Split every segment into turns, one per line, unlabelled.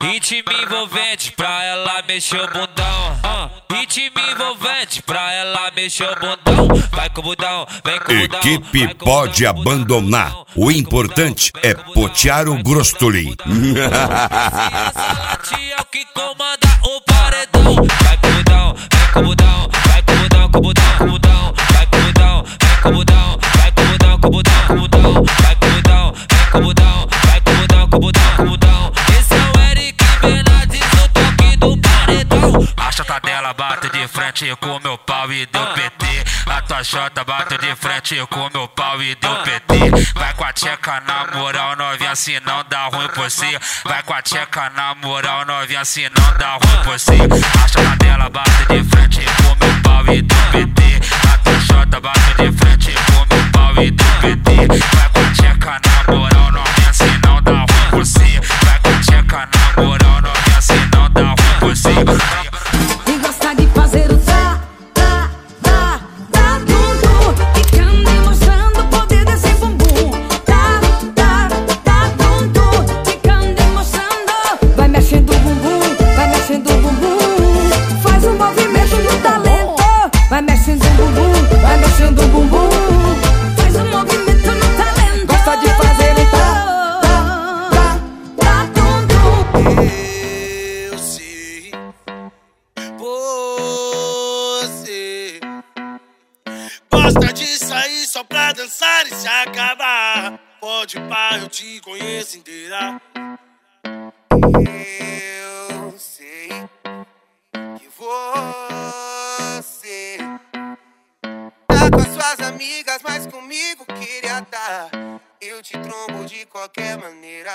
Ritmo envolvente pra ela mexer o bundão. Ritmo envolvente pra ela mexer o bundão. Vai com o bundão, vem com o bundão.
Equipe pode abandonar. O importante é potear o grostoli.
Essa latinha é o que comanda o paredão. Vai com o bundão, vem com o bundão. Vai com o bundão, com o bundão, com o bundão. Vai com o bundão, vem com o bundão. Vai com o bundão, com o bundão, com o bundão. Vai com o bundão, vem com o bundão. Vai com o bundão, com o bundão, com o bundão. Esse é o Eric Bernardes, o toque do paredão.
A chota dela bate de frente com meu pau e deu PT. A tua chota bate de frente com meu pau e deu PT. Vai com a tcheca na moral, novinha, se não dá ruim por si. Vai com a tcheca na moral, novinha, se não dá ruim por si. A chota dela bate de frente com meu pau e deu PT. A tua chota bate de frente com meu pau e deu PT. Vai com a tcheca na moral, novinha, se não dá ruim por si. Vai com a tcheca na moral, novinha, se não dá ruim por si.
E gosta de fazer o tudo. Ficando e mostrando o poder desse bumbum. Tudo. Ficando e mostrando. Vai mexendo o bumbum, vai mexendo o bumbum. Faz um movimento do talento. Vai mexendo o bumbum, vai mexendo o bumbum. Faz um movimento no talento. Gosta de fazer o tudo.
Eu sei, você gosta de sair só pra dançar e se acabar. Pode pá, eu te conheço inteira. Eu sei que você tá com as suas amigas, mas comigo queria tá. Eu te trombo de qualquer maneira.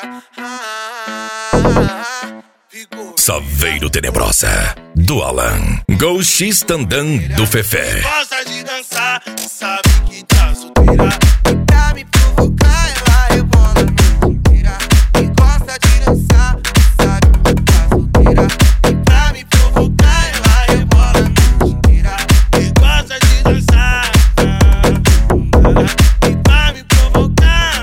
Ficou.
Saveiro Tenebrosa, do Alan. Ghost Tandan, do Fefé.
Gosta de dançar, sabe que tá solteira. E pra me provocar, ela rebola a noite inteira. E gosta de dançar, sabe que tá solteira. E pra me provocar, ela rebola a noite inteira. E gosta de dançar, e pra me provocar.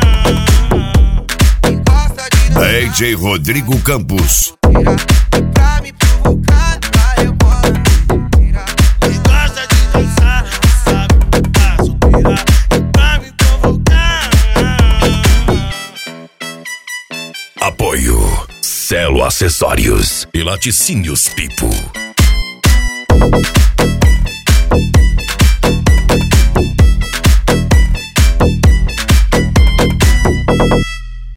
E gosta de dançar.
AJ Rodrigo Campos.
Pra me provocar, ela rebola a noite inteira. E gosta de dançar, sabe que tá solteira. E pra me provocar.
Apoio Celo Acessórios e Laticínios Pipo.